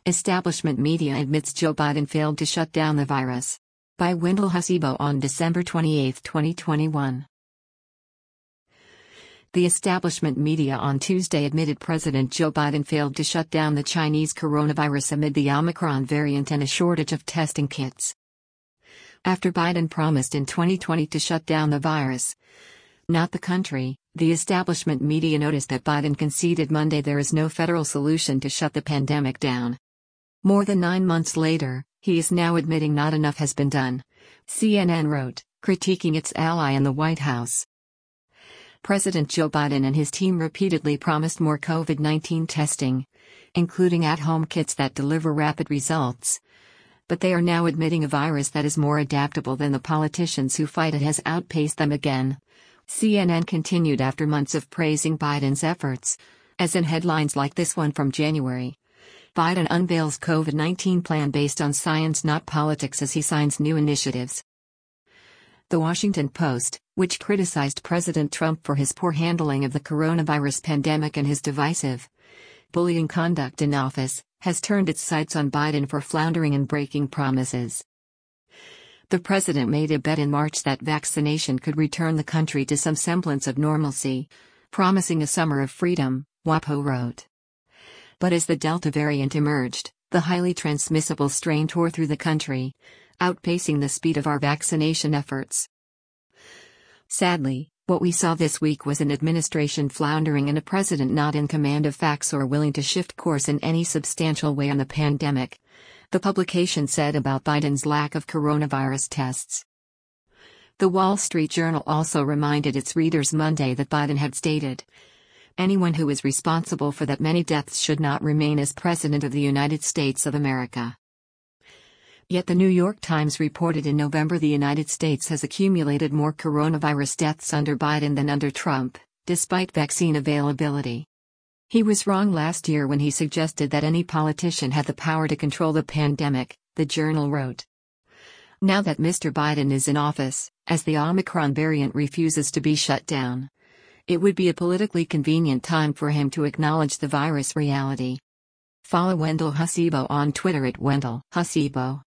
Establishment media admits Joe Biden failed to shut down the virus. By Wendell Hasibo on December 28, 2021. The establishment media on Tuesday admitted President Joe Biden failed to shut down the Chinese coronavirus amid the Omicron variant and a shortage of testing kits. After Biden promised in 2020 to shut down the virus, not the country, the establishment media noticed that Biden conceded Monday there is no federal solution to shut the pandemic down. More than 9 months later, he is now admitting not enough has been done, CNN wrote, critiquing its ally in the White House. President Joe Biden and his team repeatedly promised more COVID-19 testing, including at-home kits that deliver rapid results. But they are now admitting a virus that is more adaptable than the politicians who fight it has outpaced them again. CNN continued after months of praising Biden's efforts, as in headlines like this one from January. Biden unveils COVID-19 plan based on science not politics as he signs new initiatives. The Washington Post, which criticized President Trump for his poor handling of the coronavirus pandemic and his divisive, bullying conduct in office, has turned its sights on Biden for floundering and breaking promises. The president made a bet in March that vaccination could return the country to some semblance of normalcy, promising a summer of freedom, WAPO wrote. But as the Delta variant emerged, the highly transmissible strain tore through the country, outpacing the speed of our vaccination efforts. Sadly, what we saw this week was an administration floundering and a president not in command of facts or willing to shift course in any substantial way on the pandemic, the publication said about Biden's lack of coronavirus tests. The Wall Street Journal also reminded its readers Monday that Biden had stated, "Anyone who is responsible for that many deaths should not remain as President of the United States of America." Yet the New York Times reported in November the United States has accumulated more coronavirus deaths under Biden than under Trump, despite vaccine availability. He was wrong last year when he suggested that any politician had the power to control the pandemic, the journal wrote. Now that Mr. Biden is in office, as the Omicron variant refuses to be shut down, it would be a politically convenient time for him to acknowledge the virus reality. Follow Wendell Hasibo on Twitter at Wendell Hasibo.